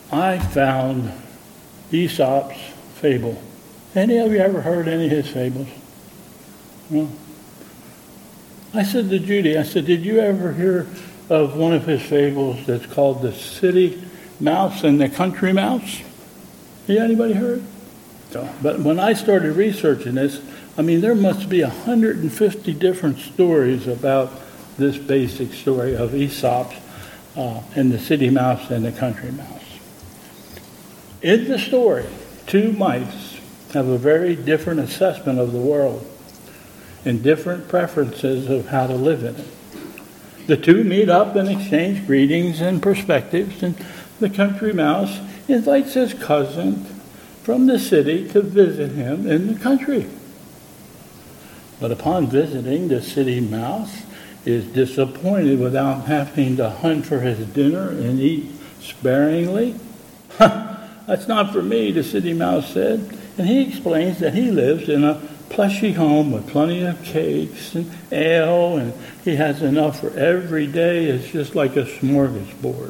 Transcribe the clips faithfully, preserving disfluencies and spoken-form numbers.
I found Aesop's fable. Any of you ever heard any of his fables? No. I said to Judy, I said, did you ever hear of one of his fables that's called The City Mouse and the Country Mouse? Yeah, anybody heard? So, but when I started researching this, I mean, there must be one hundred fifty different stories about this basic story of Aesop's uh, and the city mouse and the country mouse. In the story, two mice have a very different assessment of the world and different preferences of how to live in it. The two meet up and exchange greetings and perspectives, and the country mouse invites his cousin from the city to visit him in the country. But upon visiting, the city mouse is disappointed without having to hunt for his dinner and eat sparingly. That's not for me, the city mouse said. And he explains that he lives in a plushy home with plenty of cakes and ale, and he has enough for every day. It's just like a smorgasbord.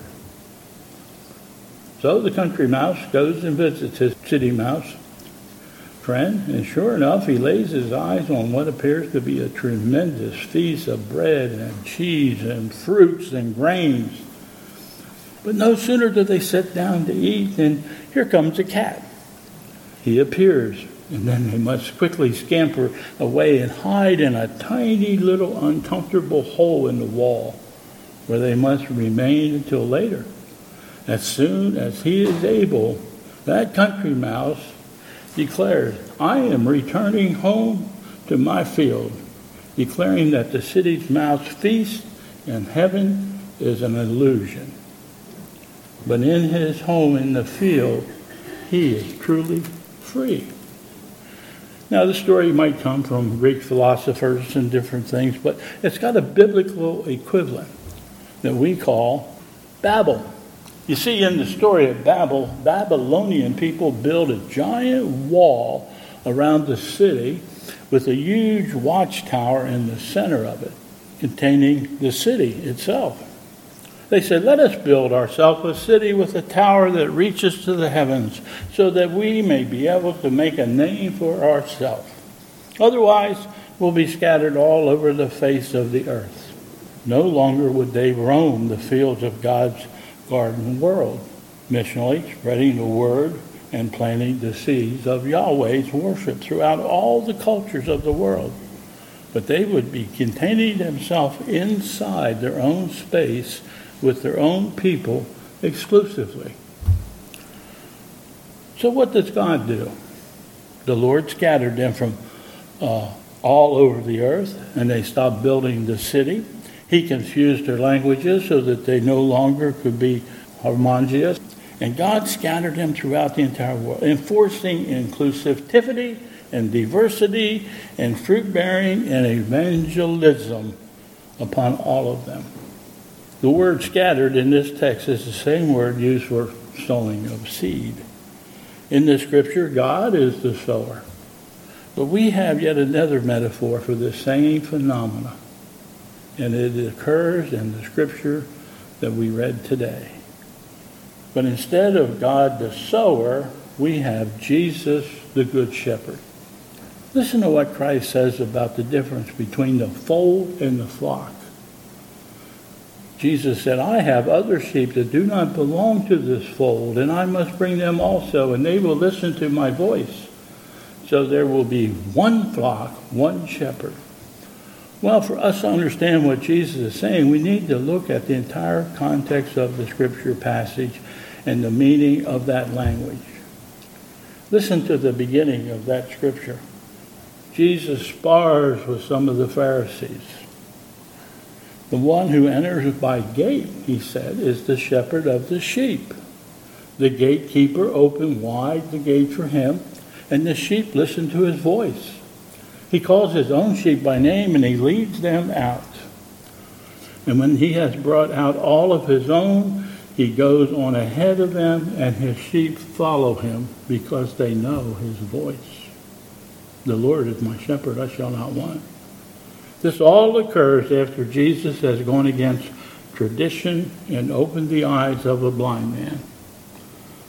So the country mouse goes and visits his city mouse friend, and sure enough, he lays his eyes on what appears to be a tremendous feast of bread and cheese and fruits and grains. But no sooner do they sit down to eat than here comes a cat. He appears, and then they must quickly scamper away and hide in a tiny little uncomfortable hole in the wall where they must remain until later. As soon as he is able, that country mouse declares, I am returning home to my field, declaring that the city's mouse feast and heaven is an illusion. But in his home in the field, he is truly free. Now, the story might come from Greek philosophers and different things, but it's got a biblical equivalent that we call Babel. You see, in the story of Babel, Babylonian people built a giant wall around the city with a huge watchtower in the center of it, containing the city itself. They said, let us build ourselves a city with a tower that reaches to the heavens, so that we may be able to make a name for ourselves. Otherwise, we'll be scattered all over the face of the earth. No longer would they roam the fields of God's garden world, missionally spreading the word and planting the seeds of Yahweh's worship throughout all the cultures of the world. But they would be containing themselves inside their own space with their own people exclusively. So what does God do? The Lord scattered them from uh, all over the earth, and they stopped building the city. He confused their languages so that they no longer could be harmonious. And God scattered them throughout the entire world, enforcing inclusivity and diversity and fruit-bearing and evangelism upon all of them. The word scattered in this text is the same word used for sowing of seed. In the scripture, God is the sower. But we have yet another metaphor for the same phenomena. And it occurs in the scripture that we read today. But instead of God the sower, we have Jesus the good shepherd. Listen to what Christ says about the difference between the fold and the flock. Jesus said, I have other sheep that do not belong to this fold, and I must bring them also, and they will listen to my voice. So there will be one flock, one shepherd. Well, for us to understand what Jesus is saying, we need to look at the entire context of the scripture passage and the meaning of that language. Listen to the beginning of that scripture. Jesus spars with some of the Pharisees. The one who enters by gate, he said, is the shepherd of the sheep. The gatekeeper opened wide the gate for him, and the sheep listened to his voice. He calls his own sheep by name, and he leads them out. And when he has brought out all of his own, he goes on ahead of them, and his sheep follow him because they know his voice. The Lord is my shepherd, I shall not want. This all occurs after Jesus has gone against tradition and opened the eyes of a blind man.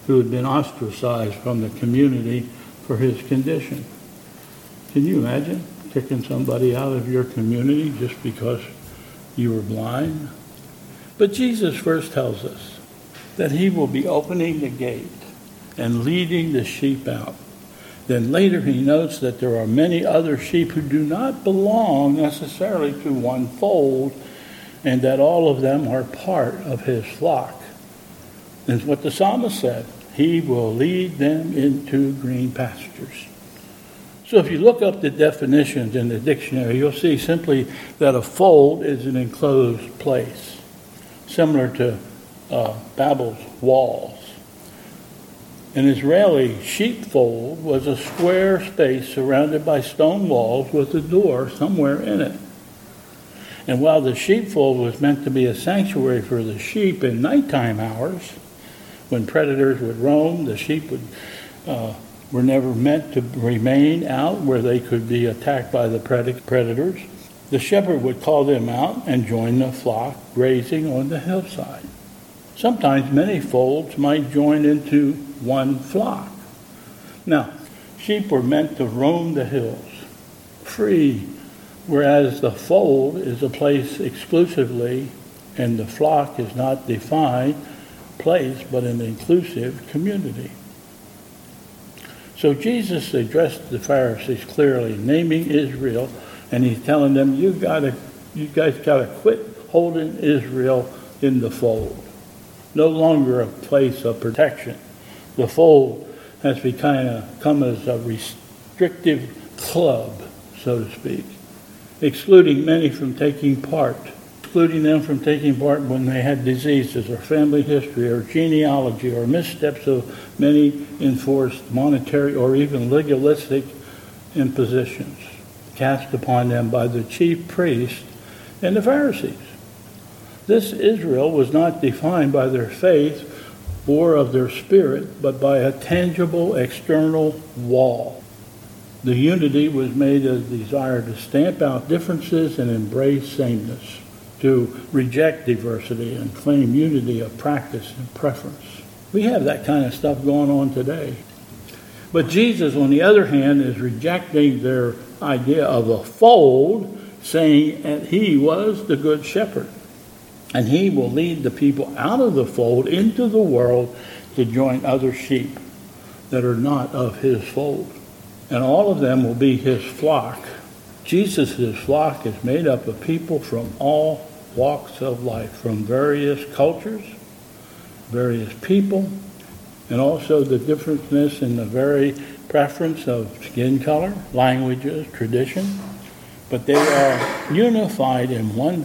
who had been ostracized from the community for his condition. Can you imagine kicking somebody out of your community just because you were blind? But Jesus first tells us that he will be opening the gate and leading the sheep out. Then later he notes that there are many other sheep who do not belong necessarily to one fold, and that all of them are part of his flock. That's what the psalmist said. He will lead them into green pastures. So if you look up the definitions in the dictionary, you'll see simply that a fold is an enclosed place, similar to uh, Babel's walls. An Israeli sheepfold was a square space surrounded by stone walls with a door somewhere in it. And while the sheepfold was meant to be a sanctuary for the sheep in nighttime hours, when predators would roam, the sheep would, uh, were never meant to remain out where they could be attacked by the predators. The shepherd would call them out and join the flock grazing on the hillside. Sometimes many folds might join into one flock. Now, sheep were meant to roam the hills, free, whereas the fold is a place exclusively, and the flock is not defined place, but an inclusive community. So Jesus addressed the Pharisees clearly, naming Israel, and he's telling them, you gotta, you guys gotta quit holding Israel in the fold. No longer a place of protection. The fold has become as a restrictive club, so to speak, excluding many from taking part, excluding them from taking part when they had diseases or family history or genealogy or missteps of many enforced monetary or even legalistic impositions cast upon them by the chief priests and the Pharisees. This Israel was not defined by their faith or of their spirit, but by a tangible external wall. The unity was made a desire to stamp out differences and embrace sameness, to reject diversity and claim unity of practice and preference. We have that kind of stuff going on today. But Jesus, on the other hand, is rejecting their idea of a fold, saying that he was the good shepherd. And he will lead the people out of the fold into the world to join other sheep that are not of his fold. And all of them will be his flock. Jesus' flock is made up of people from all walks of life, from various cultures, various people, and also the differentness in the very preference of skin color, languages, tradition. But they are unified in one